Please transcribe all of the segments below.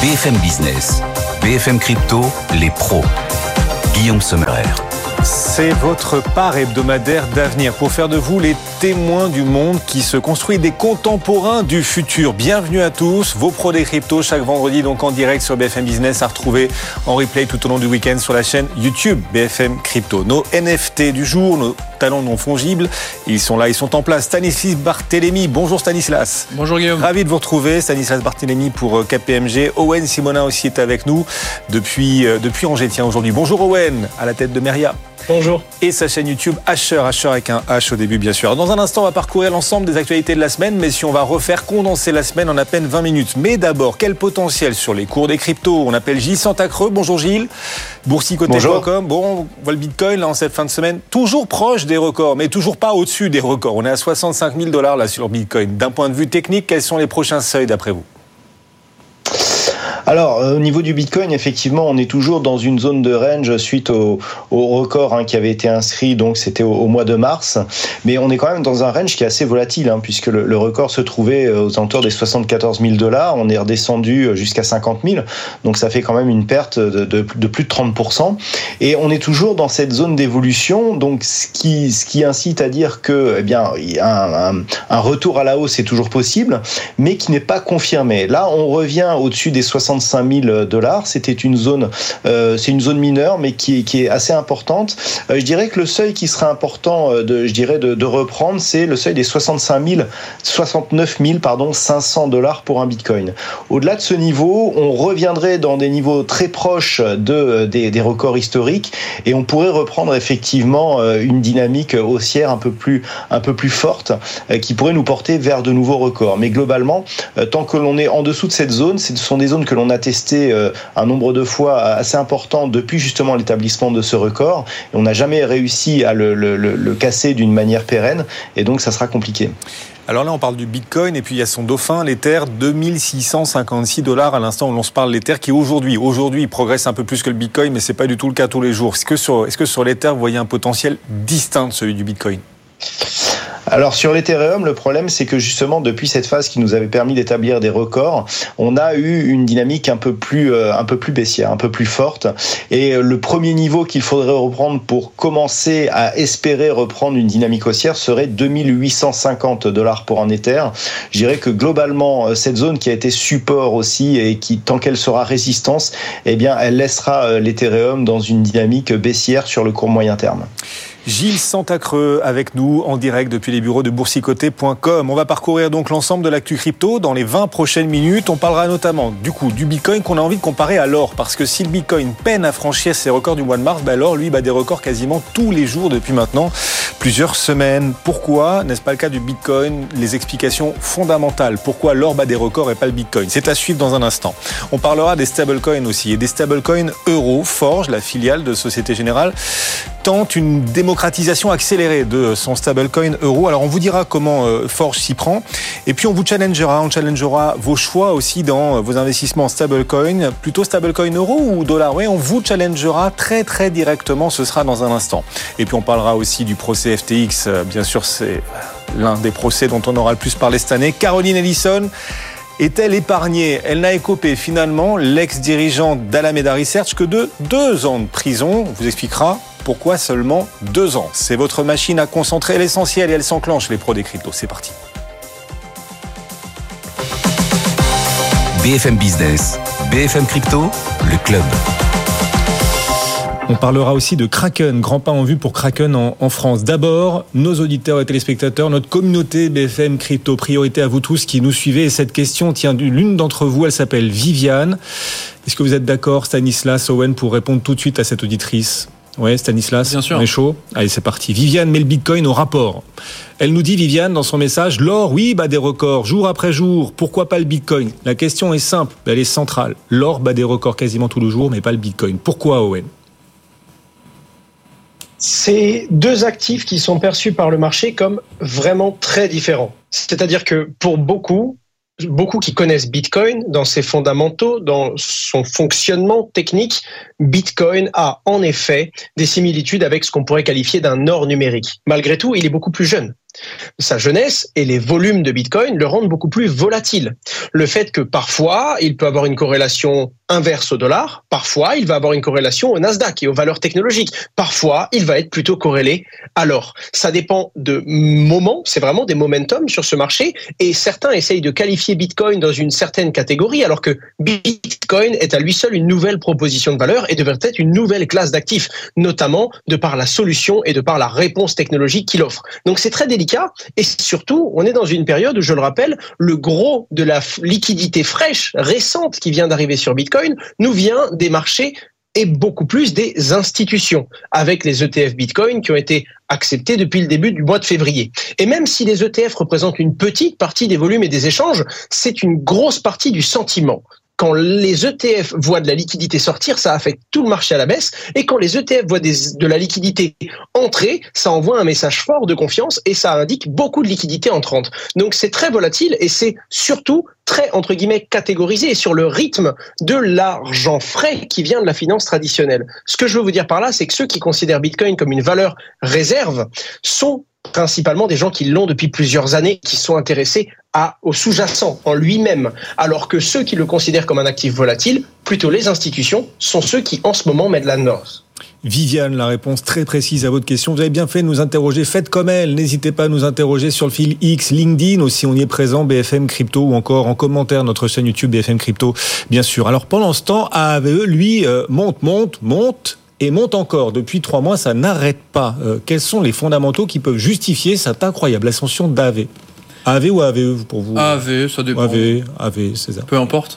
BFM Business, BFM Crypto, les pros. Guillaume Sommerer. C'est votre part hebdomadaire d'avenir pour faire de vous les témoins du monde qui se construit, des contemporains du futur. Bienvenue à tous, vos pros des cryptos chaque vendredi donc en direct sur BFM Business à retrouver en replay tout au long du week-end sur la chaîne YouTube BFM Crypto. Nos NFT du jour, nos talents non fongibles, ils sont là, ils sont en place. Stanislas Barthélémy, bonjour Stanislas. Bonjour Guillaume. Ravi de vous retrouver, Stanislas Barthélémy pour KPMG. Owen Simonin aussi est avec nous depuis Angers aujourd'hui. Bonjour Owen, à la tête de Meria. Bonjour. Et sa chaîne YouTube Asher avec un H au début bien sûr. Dans un instant on va parcourir l'ensemble des actualités de la semaine, mais si on va condenser la semaine en à peine 20 minutes. Mais d'abord, quel potentiel sur les cours des cryptos? On appelle Gilles Santacreux. Bonjour Gilles. Boursicoté.com. Bon, on voit le Bitcoin là en cette fin de semaine, toujours proche des records, mais toujours pas au-dessus des records. On est à 65 000 $ là sur le Bitcoin. D'un point de vue technique, quels sont les prochains seuils d'après vous? Alors, au niveau du Bitcoin, effectivement, on est toujours dans une zone de range suite au record qui avait été inscrit, donc c'était au mois de mars. Mais on est quand même dans un range qui est assez volatile, puisque le record se trouvait aux alentours des 74 000 $. On est redescendu jusqu'à 50 000. Donc ça fait quand même une perte de plus de 30%. Et on est toujours dans cette zone d'évolution. Donc ce qui incite à dire que, un retour à la hausse est toujours possible, mais qui n'est pas confirmé. Là, on revient au-dessus des 65 000 $. C'était une zone, c'est une zone mineure, mais qui est assez importante. Je dirais que le seuil qui serait important de reprendre, c'est le seuil des 69 500 $ pour un Bitcoin. Au-delà de ce niveau, on reviendrait dans des niveaux très proches des records historiques, et on pourrait reprendre effectivement une dynamique haussière un peu plus forte, qui pourrait nous porter vers de nouveaux records. Mais globalement, tant que l'on est en dessous de cette zone, ce sont des zones que l'on a testé un nombre de fois assez important depuis justement l'établissement de ce record, et on n'a jamais réussi à le casser d'une manière pérenne, et donc ça sera compliqué. Alors là, on parle du Bitcoin et puis il y a son dauphin, l'Ether, 2656 $ à l'instant où l'on se parle. L'Ether qui aujourd'hui progresse un peu plus que le Bitcoin, mais c'est pas du tout le cas tous les jours. Est-ce que sur l'Ether, vous voyez un potentiel distinct de celui du Bitcoin? Alors sur l'Ethereum, le problème c'est que justement depuis cette phase qui nous avait permis d'établir des records, on a eu une dynamique un peu plus baissière, un peu plus forte. Et le premier niveau qu'il faudrait reprendre pour commencer à espérer reprendre une dynamique haussière serait 2850 $ pour un Ether. Je dirais que globalement cette zone qui a été support aussi et qui, tant qu'elle sera résistance, elle laissera l'Ethereum dans une dynamique baissière sur le court moyen terme. Gilles Santacreux avec nous en direct depuis les bureaux de boursicoté.com. On va parcourir donc l'ensemble de l'actu crypto dans les 20 prochaines minutes. On parlera notamment du Bitcoin qu'on a envie de comparer à l'or, parce que si le Bitcoin peine à franchir ses records du mois de mars, l'or lui bat des records quasiment tous les jours depuis maintenant plusieurs semaines. Pourquoi n'est-ce pas le cas du Bitcoin? Les explications fondamentales. Pourquoi l'or bat des records et pas le Bitcoin? C'est à suivre dans un instant. On parlera des stablecoins aussi et des stablecoins euro. Forge, la filiale de Société Générale, tente une démocratisation accélérée de son stablecoin euro. Alors on vous dira comment Forge s'y prend, et puis on challengera vos choix aussi dans vos investissements en stablecoin, plutôt stablecoin euro ou dollar. Oui, on vous challengera très très directement, ce sera dans un instant. Et puis on parlera aussi du procès FTX, bien sûr c'est l'un des procès dont on aura le plus parlé cette année. Caroline Ellison est-elle épargnée? Elle n'a écopé finalement, l'ex-dirigeante d'Alameda Research, que de 2 ans de prison. On vous expliquera pourquoi seulement 2 ans. C'est votre machine à concentrer l'essentiel et elle s'enclenche, les pros des cryptos. C'est parti. BFM Business, BFM Crypto, le club. On parlera aussi de Kraken, grand pas en vue pour Kraken en France. D'abord, nos auditeurs et téléspectateurs, notre communauté BFM Crypto, priorité à vous tous qui nous suivez. Et cette question tient l'une d'entre vous, elle s'appelle Viviane. Est-ce que vous êtes d'accord, Stanislas, Owen, pour répondre tout de suite à cette auditrice? Ouais, Stanislas, bien sûr. On est chaud. Allez, c'est parti. Viviane met le Bitcoin au rapport. Elle nous dit, Viviane, dans son message, l'or, oui, bat des records, jour après jour. Pourquoi pas le Bitcoin? La question est simple, elle est centrale. L'or bat des records quasiment tous les jours, mais pas le Bitcoin. Pourquoi, Owen? C'est 2 actifs qui sont perçus par le marché comme vraiment très différents. C'est-à-dire que pour beaucoup qui connaissent Bitcoin, dans ses fondamentaux, dans son fonctionnement technique, Bitcoin a en effet des similitudes avec ce qu'on pourrait qualifier d'un or numérique. Malgré tout, il est beaucoup plus jeune. Sa jeunesse et les volumes de Bitcoin le rendent beaucoup plus volatile. Le fait que parfois, il peut avoir une corrélation inverse au dollar, parfois, il va avoir une corrélation au Nasdaq et aux valeurs technologiques. Parfois, il va être plutôt corrélé à l'or. Ça dépend de moments, c'est vraiment des momentum sur ce marché, et certains essayent de qualifier Bitcoin dans une certaine catégorie, alors que Bitcoin est à lui seul une nouvelle proposition de valeur et devrait être une nouvelle classe d'actifs, notamment de par la solution et de par la réponse technologique qu'il offre. Donc c'est très délicat, et surtout, on est dans une période où, je le rappelle, le gros de la liquidité fraîche, récente, qui vient d'arriver sur Bitcoin, nous vient des marchés et beaucoup plus des institutions, avec les ETF Bitcoin qui ont été acceptés depuis le début du mois de février. Et même si les ETF représentent une petite partie des volumes et des échanges, c'est une grosse partie du sentiment. Quand les ETF voient de la liquidité sortir, ça affecte tout le marché à la baisse. Et quand les ETF voient de la liquidité entrer, ça envoie un message fort de confiance et ça indique beaucoup de liquidité entrante. Donc c'est très volatile et c'est surtout très, entre guillemets, catégorisé et sur le rythme de l'argent frais qui vient de la finance traditionnelle. Ce que je veux vous dire par là, c'est que ceux qui considèrent Bitcoin comme une valeur réserve sont principalement des gens qui l'ont depuis plusieurs années, qui sont intéressés au sous-jacent, en lui-même, alors que ceux qui le considèrent comme un actif volatile, plutôt les institutions, sont ceux qui en ce moment mettent la noce. Viviane, la réponse très précise à votre question. Vous avez bien fait de nous interroger. Faites comme elle. N'hésitez pas à nous interroger sur le fil X, LinkedIn aussi. On y est présent, BFM Crypto, ou encore en commentaire notre chaîne YouTube BFM Crypto, bien sûr. Alors pendant ce temps, AAVE, lui, monte. Et monte encore. Depuis 3 mois, ça n'arrête pas. Quels sont les fondamentaux qui peuvent justifier cette incroyable ascension d'AAVE ? AAVE ou AAVE pour vous ? AAVE, ça dépend. AAVE, c'est ça. Peu importe.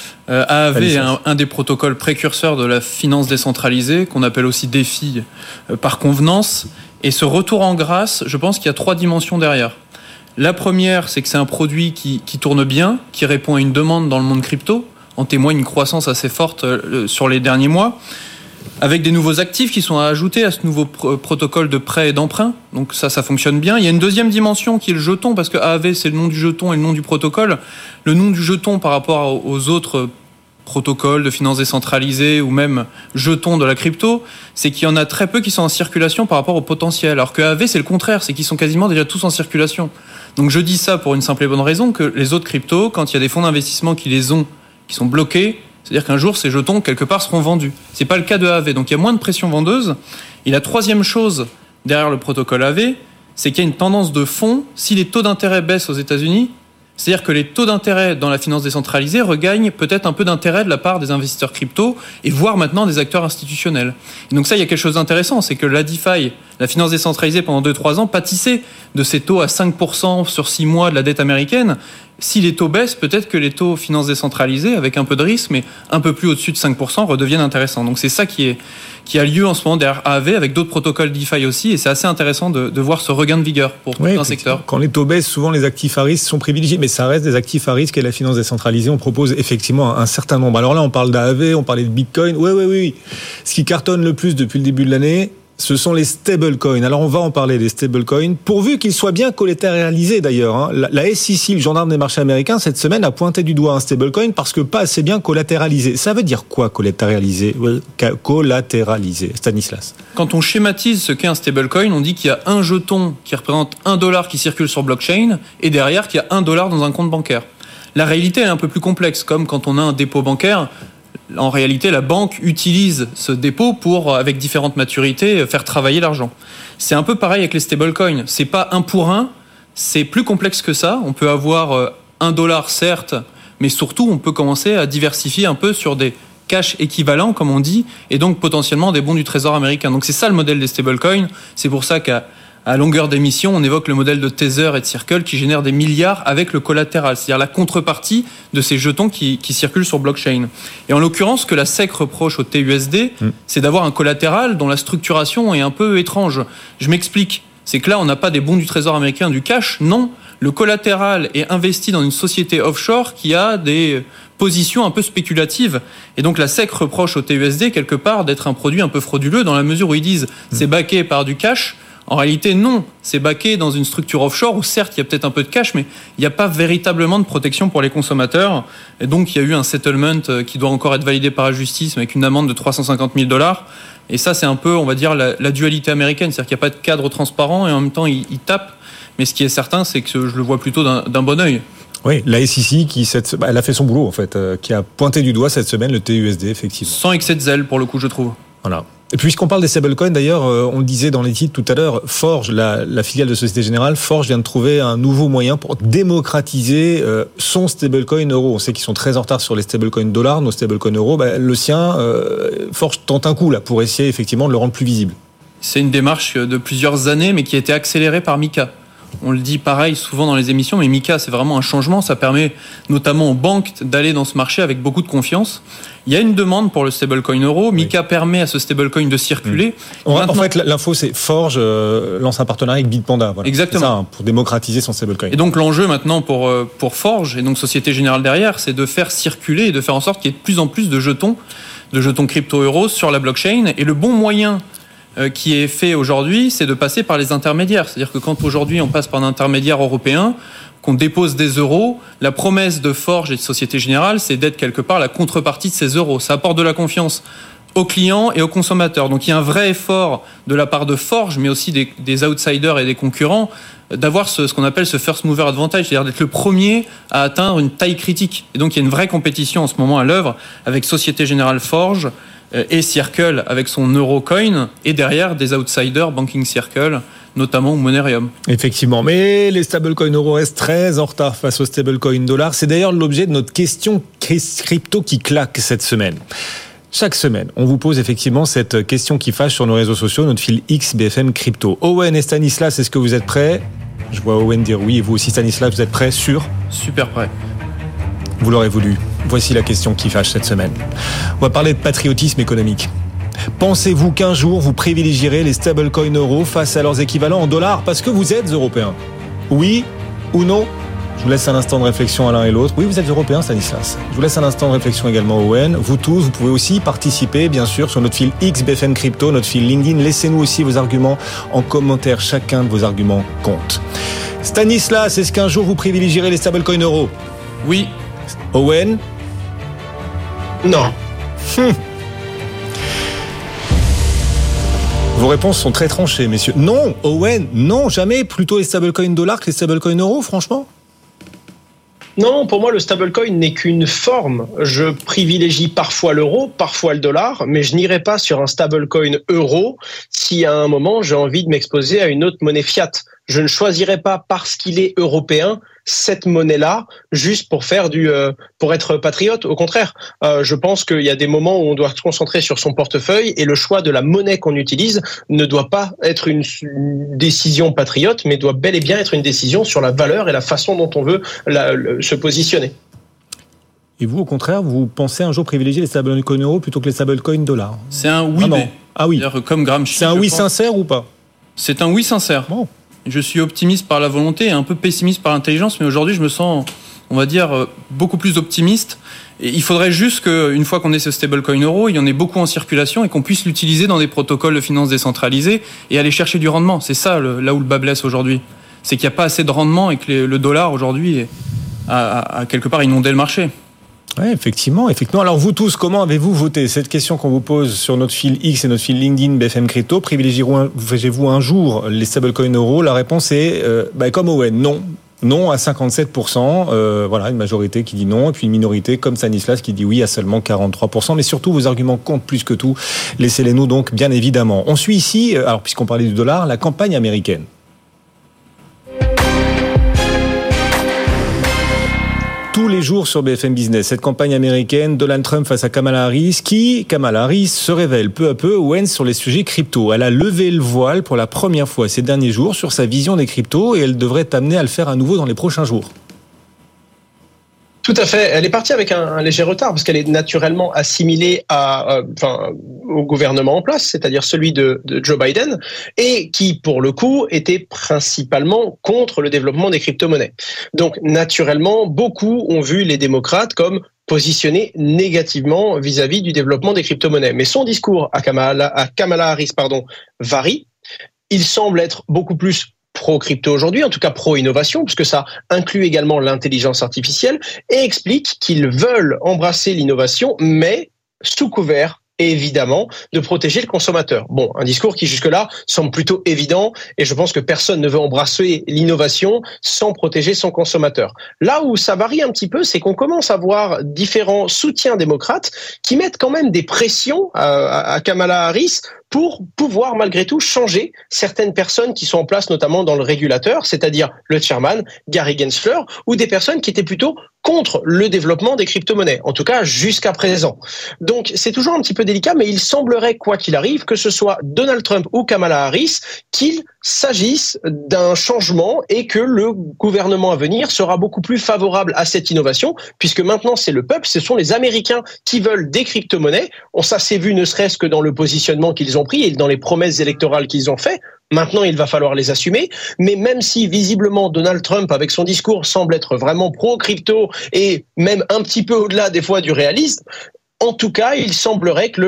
AAVE est un des protocoles précurseurs de la finance décentralisée, qu'on appelle aussi DeFi par convenance. Et ce retour en grâce, je pense qu'il y a 3 dimensions derrière. La première, c'est que c'est un produit qui tourne bien, qui répond à une demande dans le monde crypto. En témoigne une croissance assez forte sur les derniers mois, avec des nouveaux actifs qui sont à ajouter à ce nouveau protocole de prêt et d'emprunt. Donc ça fonctionne bien. Il y a une deuxième dimension qui est le jeton, parce que AAVE, c'est le nom du jeton et le nom du protocole. Le nom du jeton par rapport aux autres protocoles de finance décentralisée ou même jetons de la crypto, c'est qu'il y en a très peu qui sont en circulation par rapport au potentiel. Alors que AAVE, c'est le contraire, c'est qu'ils sont quasiment déjà tous en circulation. Donc je dis ça pour une simple et bonne raison, que les autres cryptos, quand il y a des fonds d'investissement qui sont bloqués, c'est-à-dire qu'un jour, ces jetons, quelque part, seront vendus. C'est pas le cas de AAVE. Donc, il y a moins de pression vendeuse. Et la troisième chose derrière le protocole AAVE, c'est qu'il y a une tendance de fond. Si les taux d'intérêt baissent aux États-Unis, c'est-à-dire que les taux d'intérêt dans la finance décentralisée regagnent peut-être un peu d'intérêt de la part des investisseurs crypto et voire maintenant des acteurs institutionnels. Et donc ça, il y a quelque chose d'intéressant, c'est que la DeFi, la finance décentralisée pendant 2-3 ans, pâtissait de ces taux à 5% sur 6 mois de la dette américaine. Si les taux baissent, peut-être que les taux finance décentralisée, avec un peu de risque, mais un peu plus au-dessus de 5%, redeviennent intéressants. Donc c'est ça qui a lieu en ce moment derrière AAVE, avec d'autres protocoles DeFi aussi, et c'est assez intéressant de voir ce regain de vigueur pour tout un secteur. Quand les taux baissent, souvent les actifs à risque sont privilégiés, mais ça reste des actifs à risque et la finance décentralisée, on propose effectivement un certain nombre. Alors là, on parle d'AAVE, on parlait de Bitcoin, oui. Ce qui cartonne le plus depuis le début de l'année, ce sont les stablecoins. Alors on va en parler des stablecoins, pourvu qu'ils soient bien collatéralisés d'ailleurs. La SEC, le gendarme des marchés américains, cette semaine a pointé du doigt un stablecoin parce que pas assez bien collatéralisé. Ça veut dire quoi collatéraliser ? Collatéraliser, Stanislas. Quand on schématise ce qu'est un stablecoin, on dit qu'il y a un jeton qui représente $1 qui circule sur blockchain et derrière qu'il y a $1 dans un compte bancaire. La réalité est un peu plus complexe, comme quand on a un dépôt bancaire. En réalité, la banque utilise ce dépôt pour, avec différentes maturités, faire travailler l'argent. C'est un peu pareil avec les stablecoins. C'est pas 1 pour 1, c'est plus complexe que ça. On peut avoir $1, certes, mais surtout, on peut commencer à diversifier un peu sur des cash équivalents, comme on dit, et donc potentiellement des bons du trésor américain. Donc c'est ça le modèle des stablecoins. C'est pour ça qu'à longueur d'émission, on évoque le modèle de Tether et de Circle qui génèrent des milliards avec le collatéral, c'est-à-dire la contrepartie de ces jetons qui circulent sur blockchain. Et en l'occurrence, ce que la SEC reproche au TUSD, c'est d'avoir un collatéral dont la structuration est un peu étrange. Je m'explique. C'est que là, on n'a pas des bons du trésor américain, du cash. Non, le collatéral est investi dans une société offshore qui a des positions un peu spéculatives. Et donc la SEC reproche au TUSD quelque part d'être un produit un peu frauduleux dans la mesure où ils disent c'est backé par du cash. En réalité, non. C'est backé dans une structure offshore où certes, il y a peut-être un peu de cash, mais il n'y a pas véritablement de protection pour les consommateurs. Et donc, il y a eu un settlement qui doit encore être validé par la justice avec une amende de $350,000. Et ça, c'est un peu, on va dire, la dualité américaine. C'est-à-dire qu'il n'y a pas de cadre transparent et en même temps, ils tapent. Mais ce qui est certain, c'est que je le vois plutôt d'un bon œil. Oui, la SEC elle a fait son boulot en fait, qui a pointé du doigt cette semaine le TUSD effectivement. Sans excès de zèle pour le coup, je trouve. Voilà. Et puisqu'on parle des stablecoins, d'ailleurs, on le disait dans les titres tout à l'heure, Forge, la filiale de Société Générale, Forge vient de trouver un nouveau moyen pour démocratiser son stablecoin euro. On sait qu'ils sont très en retard sur les stablecoins dollars, nos stablecoins euros. Le sien, Forge tente un coup là pour essayer effectivement de le rendre plus visible. C'est une démarche de plusieurs années, mais qui a été accélérée par MiCA. On le dit pareil souvent dans les émissions, mais MiCA, c'est vraiment un changement. Ça permet notamment aux banques d'aller dans ce marché avec beaucoup de confiance. Il y a une demande pour le stablecoin euro. MiCA permet à ce stablecoin de circuler. En fait, l'info, c'est Forge lance un partenariat avec Bitpanda. Voilà. Exactement. C'est ça, pour démocratiser son stablecoin. Et donc l'enjeu maintenant pour Forge, et donc Société Générale derrière, c'est de faire circuler et de faire en sorte qu'il y ait de plus en plus de jetons crypto-euros sur la blockchain. Et le bon moyen qui est fait aujourd'hui, c'est de passer par les intermédiaires. C'est-à-dire que quand aujourd'hui on passe par un intermédiaire européen, qu'on dépose des euros, la promesse de Forge et de Société Générale, c'est d'être quelque part la contrepartie de ces euros. Ça apporte de la confiance aux clients et aux consommateurs. Donc il y a un vrai effort de la part de Forge, mais aussi des outsiders et des concurrents, d'avoir ce qu'on appelle ce first mover advantage, c'est-à-dire d'être le premier à atteindre une taille critique. Et donc il y a une vraie compétition en ce moment à l'œuvre avec Société Générale Forge et Circle avec son Eurocoin, et derrière des outsiders, Banking Circle, notamment Monerium. Effectivement, mais les stablecoins euros restent très en retard face aux stablecoins dollars. C'est d'ailleurs l'objet de notre question crypto qui claque cette semaine. Chaque semaine, on vous pose effectivement cette question qui fâche sur nos réseaux sociaux, notre fil X BFM Crypto. Owen et Stanislas, est-ce que vous êtes prêts ? Je vois Owen dire oui, et vous aussi Stanislas, vous êtes prêts ? Sûr ? Super prêt. Vous l'aurez voulu. Voici la question qui fâche cette semaine. On va parler de patriotisme économique. Pensez-vous qu'un jour vous privilégierez les stablecoins euros face à leurs équivalents en dollars parce que vous êtes européens ? Oui ou non ? Je vous laisse un instant de réflexion à l'un et l'autre. Oui, vous êtes européen, Stanislas. Je vous laisse un instant de réflexion également, Owen. Vous tous, vous pouvez aussi participer, bien sûr, sur notre fil X BFM Crypto, notre fil LinkedIn. Laissez-nous aussi vos arguments en commentaire. Chacun de vos arguments compte. Stanislas, est-ce qu'un jour vous privilégierez les stablecoins euros ? Oui. Owen ? Non. Vos réponses sont très tranchées, messieurs. Non, Owen, non, jamais. Plutôt les stablecoins dollars que les stablecoins euros, franchement. Non, pour moi, le stablecoin n'est qu'une forme. Je privilégie parfois l'euro, parfois le dollar, mais je n'irai pas sur un stablecoin euro si à un moment j'ai envie de m'exposer à une autre monnaie fiat. Je ne choisirai pas parce qu'il est européen cette monnaie-là juste pour faire pour être patriote. Au contraire, je pense qu'il y a des moments où on doit se concentrer sur son portefeuille et le choix de la monnaie qu'on utilise ne doit pas être une décision patriote, mais doit bel et bien être une décision sur la valeur et la façon dont on veut se positionner. Et vous, au contraire, vous pensez un jour privilégier les stablecoins euros plutôt que les stablecoins dollars ? C'est un oui, mais. Ah oui. C'est-à-dire comme Gramsci. C'est un oui sincère ou pas ? C'est un oui sincère. Bon. Je suis optimiste par la volonté et un peu pessimiste par l'intelligence, mais aujourd'hui je me sens, on va dire, beaucoup plus optimiste. Et il faudrait juste qu'une fois qu'on ait ce stablecoin euro, il y en ait beaucoup en circulation et qu'on puisse l'utiliser dans des protocoles de finance décentralisés et aller chercher du rendement. C'est ça là où le bas blesse aujourd'hui. C'est qu'il n'y a pas assez de rendement et que le dollar aujourd'hui a quelque part inondé le marché. Oui, effectivement. Alors vous tous, comment avez-vous voté ? Cette question qu'on vous pose sur notre fil X et notre fil LinkedIn BFM Crypto, privilégiez-vous un jour les stablecoins euros ? La réponse est, comme Owen, non. Non à 57%, voilà, une majorité qui dit non, et puis une minorité comme Stanislas qui dit oui à seulement 43%. Mais surtout, vos arguments comptent plus que tout. Laissez-les nous donc, bien évidemment. On suit ici, alors puisqu'on parlait du dollar, la campagne américaine. Tous les jours sur BFM Business, cette campagne américaine, Donald Trump face à Kamala Harris, Kamala Harris se révèle peu à peu Owen sur les sujets crypto. Elle a levé le voile pour la première fois ces derniers jours sur sa vision des cryptos et elle devrait t'amener à le faire à nouveau dans les prochains jours. Tout à fait. Elle est partie avec un léger retard parce qu'elle est naturellement assimilée au gouvernement en place, c'est-à-dire celui de Joe Biden, et qui, pour le coup, était principalement contre le développement des crypto-monnaies. Donc, naturellement, beaucoup ont vu les démocrates comme positionnés négativement vis-à-vis du développement des crypto-monnaies. Mais son discours à Kamala Harris, varie. Il semble être beaucoup plus pro-crypto aujourd'hui, en tout cas pro-innovation, puisque ça inclut également l'intelligence artificielle, et explique qu'ils veulent embrasser l'innovation, mais sous couvert évidemment, de protéger le consommateur. Bon, un discours qui jusque-là semble plutôt évident et je pense que personne ne veut embrasser l'innovation sans protéger son consommateur. Là où ça varie un petit peu, c'est qu'on commence à voir différents soutiens démocrates qui mettent quand même des pressions à Kamala Harris pour pouvoir malgré tout changer certaines personnes qui sont en place, notamment dans le régulateur, c'est-à-dire le chairman, Gary Gensler, ou des personnes qui étaient plutôt contre le développement des crypto-monnaies, en tout cas jusqu'à présent. Donc c'est toujours un petit peu délicat, mais il semblerait, quoi qu'il arrive, que ce soit Donald Trump ou Kamala Harris, qu'il s'agisse d'un changement et que le gouvernement à venir sera beaucoup plus favorable à cette innovation, puisque maintenant c'est le peuple, ce sont les Américains qui veulent des crypto-monnaies. Ça s'est vu ne serait-ce que dans le positionnement qu'ils ont pris et dans les promesses électorales qu'ils ont fait. Maintenant, il va falloir les assumer. Mais même si, visiblement, Donald Trump, avec son discours, semble être vraiment pro-crypto et même un petit peu au-delà des fois du réalisme, en tout cas, il semblerait que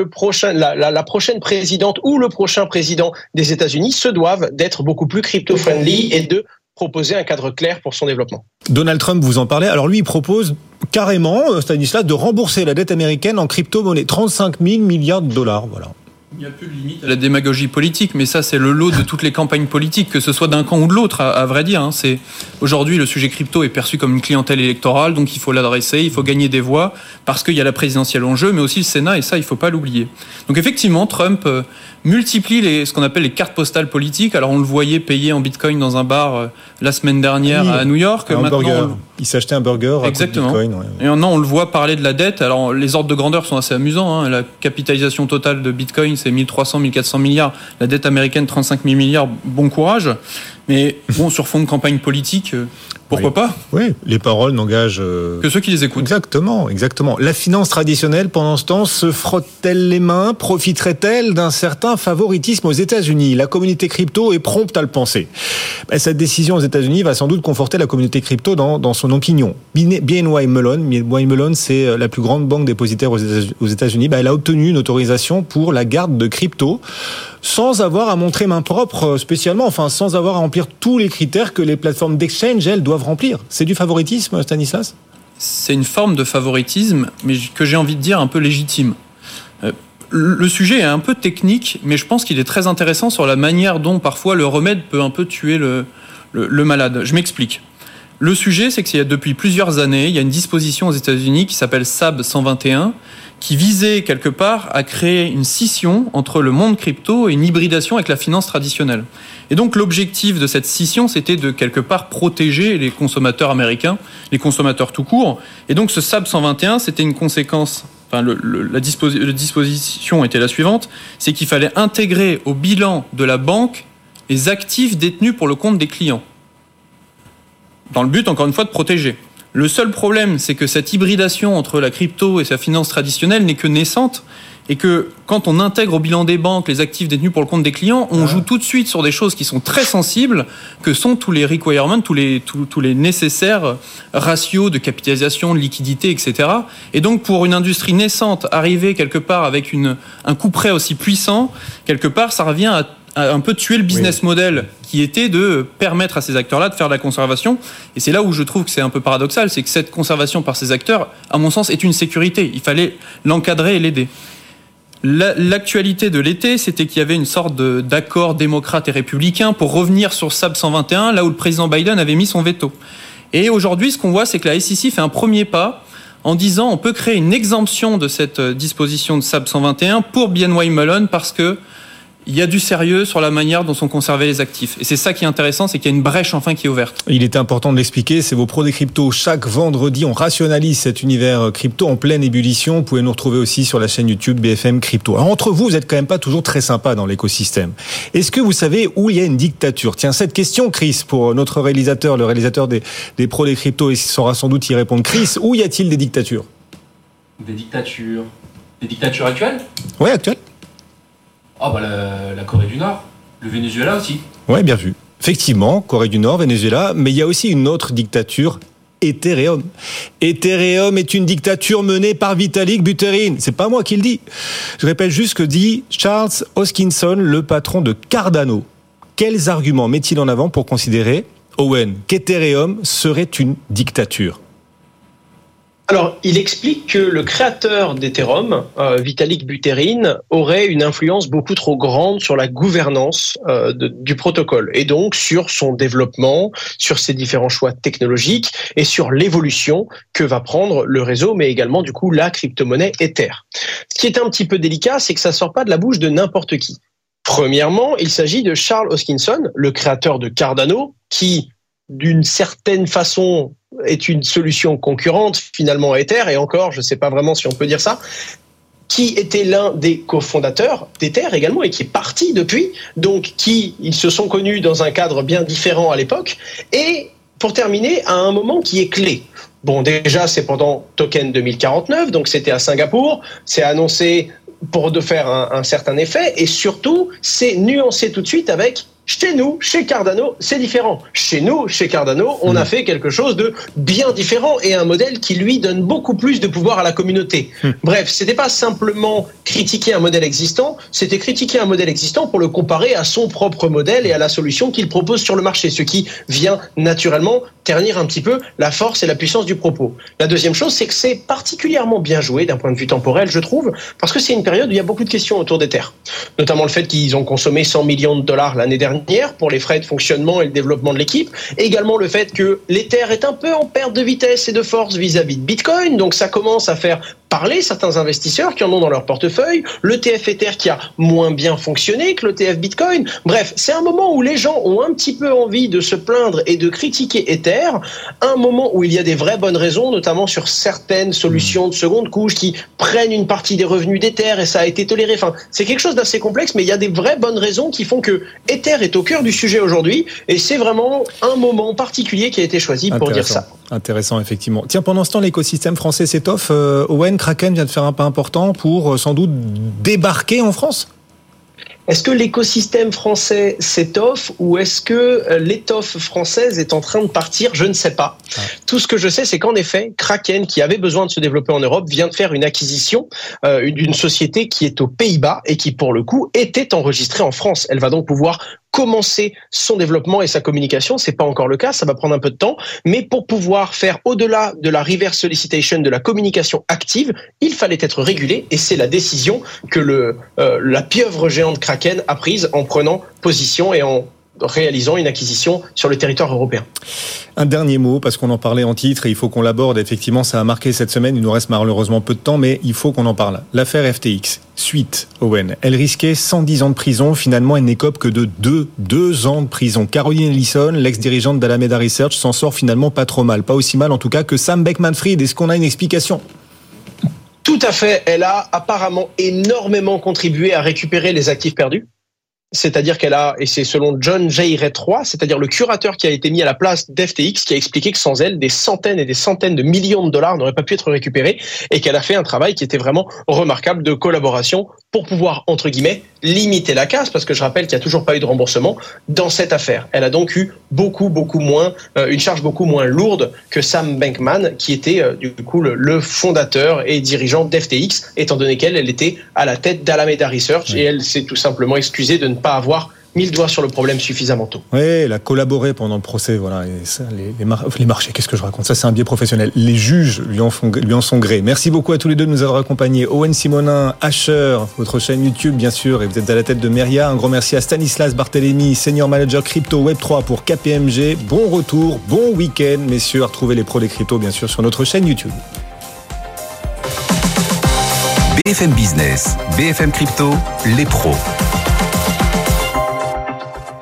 la prochaine présidente ou le prochain président des États-Unis se doivent d'être beaucoup plus crypto-friendly et de proposer un cadre clair pour son développement. Donald Trump, vous en parlez. Alors lui, il propose carrément, Stanislas, de rembourser la dette américaine en crypto-monnaie. 35 000 milliards de dollars, voilà. Il n'y a plus de limite à la démagogie politique, mais ça c'est le lot de toutes les campagnes politiques, que ce soit d'un camp ou de l'autre, à vrai dire. C'est aujourd'hui le sujet crypto est perçu comme une clientèle électorale, donc il faut l'adresser, il faut gagner des voix, parce qu'il y a la présidentielle en jeu, mais aussi le Sénat, et ça il faut pas l'oublier. Donc effectivement, Trump multiplie ce qu'on appelle les cartes postales politiques. Alors on le voyait payer en Bitcoin dans un bar la semaine dernière à New York. Maintenant, il s'achetait un burger à exactement. Bitcoin. Ouais. Et maintenant on le voit parler de la dette. Alors les ordres de grandeur sont assez amusants. La capitalisation totale de Bitcoin c'est 1300, 1400 milliards. La dette américaine 35 000 milliards. Bon courage. Mais bon, sur fond de campagne politique, pourquoi pas ? Oui, les paroles n'engagent que ceux qui les écoutent. Exactement. La finance traditionnelle, pendant ce temps, se frotte-t-elle les mains ? Profiterait-elle d'un certain favoritisme aux États-Unis ? La communauté crypto est prompte à le penser. Cette décision aux États-Unis va sans doute conforter la communauté crypto dans son opinion. BNY Mellon, c'est la plus grande banque dépositaire aux États-Unis. Elle a obtenu une autorisation pour la garde de crypto, sans avoir à montrer main propre spécialement, sans avoir à remplir tous les critères que les plateformes d'exchange, elles, doivent remplir. C'est du favoritisme, Stanislas ? C'est une forme de favoritisme, mais que j'ai envie de dire un peu légitime. Le sujet est un peu technique, mais je pense qu'il est très intéressant sur la manière dont parfois le remède peut un peu tuer le malade. Je m'explique. Le sujet, c'est qu'il y a depuis plusieurs années, il y a une disposition aux États-Unis qui s'appelle SAB 121, qui visait quelque part à créer une scission entre le monde crypto et une hybridation avec la finance traditionnelle. Et donc l'objectif de cette scission, c'était de quelque part protéger les consommateurs américains, les consommateurs tout court. Et donc ce SAB 121, c'était une conséquence. La disposition était la suivante, c'est qu'il fallait intégrer au bilan de la banque les actifs détenus pour le compte des clients, dans le but, encore une fois, de protéger. Le seul problème, c'est que cette hybridation entre la crypto et sa finance traditionnelle n'est que naissante, et que quand on intègre au bilan des banques les actifs détenus pour le compte des clients, on joue tout de suite sur des choses qui sont très sensibles, que sont tous les requirements, tous les nécessaires ratios de capitalisation, de liquidité, etc. Et donc, pour une industrie naissante, arriver quelque part avec un coup près aussi puissant, quelque part, ça revient à un peu tuer le business model qui était de permettre à ces acteurs-là de faire de la conservation. Et c'est là où je trouve que c'est un peu paradoxal, c'est que cette conservation par ces acteurs, à mon sens, est une sécurité. Il fallait l'encadrer et l'aider. L'actualité de l'été, c'était qu'il y avait une sorte d'accord démocrate et républicain pour revenir sur SAB 121, là où le président Biden avait mis son veto. Et aujourd'hui, ce qu'on voit, c'est que la SEC fait un premier pas en disant on peut créer une exemption de cette disposition de SAB 121 pour BNY Mellon parce que il y a du sérieux sur la manière dont sont conservés les actifs. Et c'est ça qui est intéressant, c'est qu'il y a une brèche enfin qui est ouverte. Il était important de l'expliquer, c'est vos pros des cryptos. Chaque vendredi, on rationalise cet univers crypto en pleine ébullition. Vous pouvez nous retrouver aussi sur la chaîne YouTube BFM Crypto. Alors entre vous n'êtes quand même pas toujours très sympa dans l'écosystème. Est-ce que vous savez où il y a une dictature ? Tiens, cette question, Chris, pour notre réalisateur, le réalisateur des pros des cryptos, il saura sans doute y répondre. Chris, où y a-t-il des dictatures ? Des dictatures actuelles ? Oui, actuelles. La Corée du Nord, le Venezuela aussi. Ouais, bien vu. Effectivement, Corée du Nord, Venezuela, mais il y a aussi une autre dictature, Ethereum. Ethereum est une dictature menée par Vitalik Buterin. C'est pas moi qui le dis. Je répète juste ce que dit Charles Hoskinson, le patron de Cardano. Quels arguments met-il en avant pour considérer, Owen, qu'Ethereum serait une dictature ? Alors, il explique que le créateur d'Ethereum, Vitalik Buterin, aurait une influence beaucoup trop grande sur la gouvernance du protocole et donc sur son développement, sur ses différents choix technologiques et sur l'évolution que va prendre le réseau, mais également du coup la crypto-monnaie Ether. Ce qui est un petit peu délicat, c'est que ça sort pas de la bouche de n'importe qui. Premièrement, il s'agit de Charles Hoskinson, le créateur de Cardano, qui, d'une certaine façon, est une solution concurrente finalement à Ether, et encore, je ne sais pas vraiment si on peut dire ça, qui était l'un des cofondateurs d'Ether également, et qui est parti depuis, donc ils se sont connus dans un cadre bien différent à l'époque, et pour terminer, à un moment qui est clé. Bon, déjà, c'est pendant Token 2049, donc c'était à Singapour, c'est annoncé pour de faire un certain effet, et surtout, c'est nuancé tout de suite avec chez nous, chez Cardano, c'est différent. Chez nous, chez Cardano, on a fait quelque chose de bien différent et un modèle qui lui donne beaucoup plus de pouvoir à la communauté. Bref, c'était pas simplement critiquer un modèle existant, c'était critiquer un modèle existant pour le comparer à son propre modèle et à la solution qu'il propose sur le marché, ce qui vient naturellement ternir un petit peu la force et la puissance du propos. La deuxième chose, c'est que c'est particulièrement bien joué d'un point de vue temporel, je trouve, parce que c'est une période où il y a beaucoup de questions autour d'Ether. Notamment le fait qu'ils ont consommé 100 millions de dollars l'année dernière pour les frais de fonctionnement et le développement de l'équipe. Et également le fait que l'Ether est un peu en perte de vitesse et de force vis-à-vis de Bitcoin. Donc ça commence à faire parler certains investisseurs qui en ont dans leur portefeuille. L'ETF Ether qui a moins bien fonctionné que l'ETF Bitcoin. Bref, c'est un moment où les gens ont un petit peu envie de se plaindre et de critiquer Ether. Un moment où il y a des vraies bonnes raisons, notamment sur certaines solutions de seconde couche qui prennent une partie des revenus d'Ether et ça a été toléré. Enfin, c'est quelque chose d'assez complexe, mais il y a des vraies bonnes raisons qui font que Ether est au cœur du sujet aujourd'hui et c'est vraiment un moment particulier qui a été choisi pour dire ça. Intéressant, effectivement. Tiens, pendant ce temps, l'écosystème français s'étoffe. Owen, Kraken vient de faire un pas important pour sans doute débarquer en France. Est-ce que l'écosystème français s'étoffe ou est-ce que l'étoffe française est en train de partir ? Je ne sais pas. Tout ce que je sais, c'est qu'en effet, Kraken, qui avait besoin de se développer en Europe, vient de faire une acquisition d'une société qui est aux Pays-Bas et qui, pour le coup, était enregistrée en France. Elle va donc pouvoir commencer son développement et sa communication. C'est pas encore le cas, ça va prendre un peu de temps. Mais pour pouvoir faire au-delà de la reverse solicitation, de la communication active, il fallait être régulé et c'est la décision que la pieuvre géante Kraken a prise en prenant position et en réalisant une acquisition sur le territoire européen. Un dernier mot, parce qu'on en parlait en titre et il faut qu'on l'aborde. Effectivement, ça a marqué cette semaine. Il nous reste malheureusement peu de temps, mais il faut qu'on en parle. L'affaire FTX, suite, Owen. Elle risquait 110 ans de prison. Finalement, elle n'écope que de 2 ans de prison. Caroline Ellison, l'ex-dirigeante d'Alameda Research, s'en sort finalement pas trop mal. Pas aussi mal, en tout cas, que Sam Bankman-Fried. Est-ce qu'on a une explication ? Tout à fait. Elle a apparemment énormément contribué à récupérer les actifs perdus. C'est-à-dire qu'elle a, et c'est selon John J. Ray III, c'est-à-dire le curateur qui a été mis à la place d'FTX, qui a expliqué que sans elle, des centaines et des centaines de millions de dollars n'auraient pas pu être récupérés et qu'elle a fait un travail qui était vraiment remarquable de collaboration pour pouvoir, entre guillemets, limiter la casse, parce que je rappelle qu'il n'y a toujours pas eu de remboursement dans cette affaire. Elle a donc eu une charge beaucoup moins lourde que Sam Bankman, qui était du coup le fondateur et dirigeant d'FTX, étant donné qu'elle était à la tête d'Alameda Research et elle s'est tout simplement excusée de ne pas avoir mis le doigt sur le problème suffisamment tôt. Oui, elle a collaboré pendant le procès, voilà. Et ça, les marchés, qu'est-ce que je raconte ? Ça, c'est un biais professionnel. Les juges lui en sont gré. Merci beaucoup à tous les deux de nous avoir accompagnés. Owen Simonin, Asher, votre chaîne YouTube, bien sûr, et vous êtes à la tête de Meria. Un grand merci à Stanislas Barthélémy, Senior Manager Crypto Web3 pour KPMG. Bon retour, bon week-end, messieurs. À retrouver les pros des cryptos, bien sûr, sur notre chaîne YouTube. BFM Business, BFM Crypto, les pros.